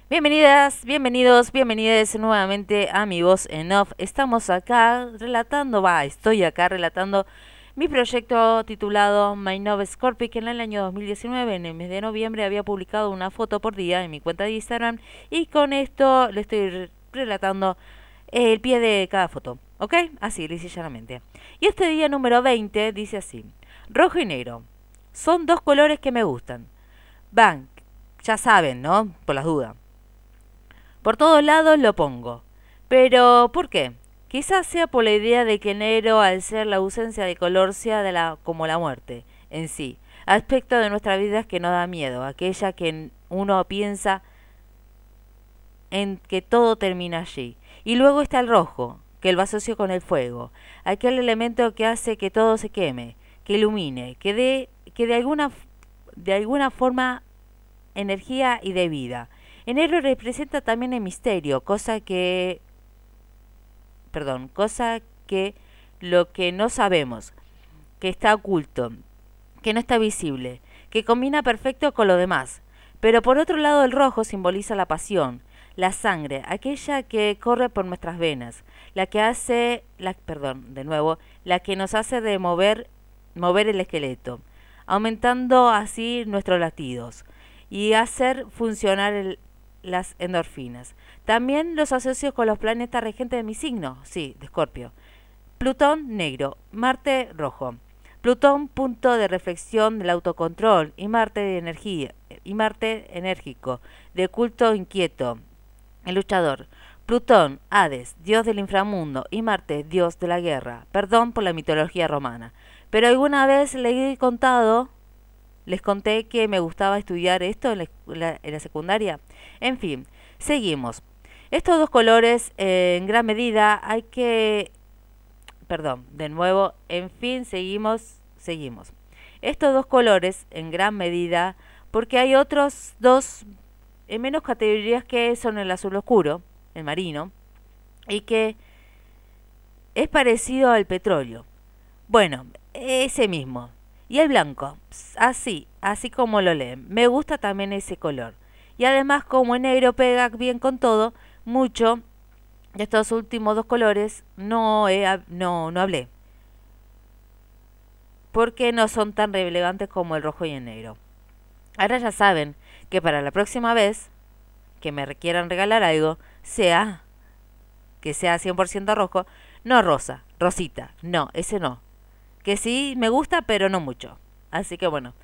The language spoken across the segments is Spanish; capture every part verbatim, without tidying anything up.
Bienvenidas, bienvenidos, bienvenidas nuevamente a Mi Voz en Off. Estamos acá relatando, va, estoy acá relatando mi proyecto titulado My Nove Scorpion, que en el año dos mil diecinueve, en el mes de noviembre, había publicado una foto por día en mi cuenta de Instagram. Y con esto le estoy re- relatando el pie de cada foto, ¿ok? Así, lisa y llanamente. Y este día número veinte dice así: rojo y negro. Son dos colores que me gustan. Van, ya saben, ¿no? Por las dudas. Por todos lados lo pongo. Pero, ¿por qué? Quizás sea por la idea de que enero, al ser la ausencia de color, sea de la, como la muerte en sí. Aspecto de nuestra vida que nos da miedo, aquella que uno piensa en que todo termina allí. Y luego está el rojo, que lo asocio con el fuego, aquel elemento que hace que todo se queme, que ilumine, que dé, que de alguna, de alguna forma energía y de vida. Enero representa también el misterio, cosa que, perdón, cosa que lo que no sabemos, que está oculto, que no está visible, que combina perfecto con lo demás. Pero por otro lado el rojo simboliza la pasión, la sangre, aquella que corre por nuestras venas, la que hace, la, perdón, de nuevo, la que nos hace de mover, mover el esqueleto, aumentando así nuestros latidos y hacer funcionar el, las endorfinas. También los asocio con los planetas regentes de mi signo, sí, de Escorpio. Plutón negro, Marte rojo. Plutón punto de reflexión del autocontrol y Marte de energía y Marte enérgico, de culto inquieto, el luchador. Plutón, Hades, dios del inframundo y Marte, dios de la guerra. Perdón por la mitología romana. Pero alguna vez le he contado, les conté que me gustaba estudiar esto en la, la- en la secundaria. En fin, seguimos. Estos dos colores, eh, en gran medida, hay que perdón, de nuevo, en fin, seguimos, seguimos. Estos dos colores, en gran medida, porque hay otros dos en menos categorías que son el azul oscuro, el marino, y que es parecido al petróleo. Bueno, ese mismo. Y el blanco, así, así como lo leen. Me gusta también ese color. Y además, como el negro pega bien con todo, mucho de estos últimos dos colores no, he, no, no hablé, porque no son tan relevantes como el rojo y el negro. Ahora ya saben que para la próxima vez que me requieran regalar algo, sea que sea cien por ciento rojo, no rosa, rosita, no, ese no. Que sí me gusta, pero no mucho. Así que bueno.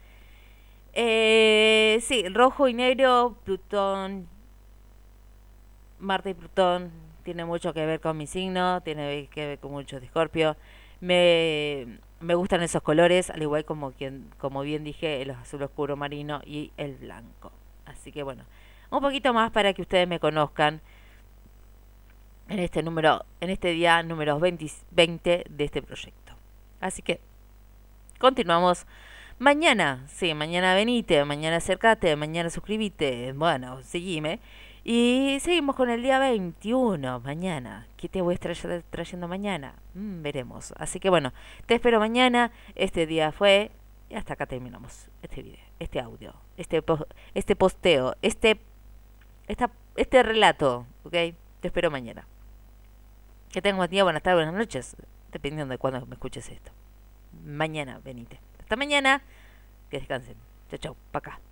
Eh, sí, rojo y negro, Plutón, Marte y Plutón, tiene mucho que ver con mi signo, tiene que ver con mucho de Escorpio. Me, me gustan esos colores, al igual como, quien, como bien dije, el azul oscuro marino y el blanco. Así que bueno, un poquito más para que ustedes me conozcan en este número, en este día número veinte, veinte de este proyecto. Así que continuamos mañana. Sí, mañana venite, mañana acercate, mañana suscribite. Bueno, seguime. Y seguimos con el día veintiuno, mañana. ¿Qué te voy a estar trayendo mañana? Mm, veremos. Así que bueno, te espero mañana. Este día fue. Y hasta acá terminamos este video, este audio, este, po este posteo, este, esta, este relato. ¿Ok? Te espero mañana. Que tengas buen día, buenas tardes, buenas noches. Dependiendo de cuándo me escuches esto. Mañana, venite. Hasta mañana. Que descansen. Chau, chau. Pa' acá.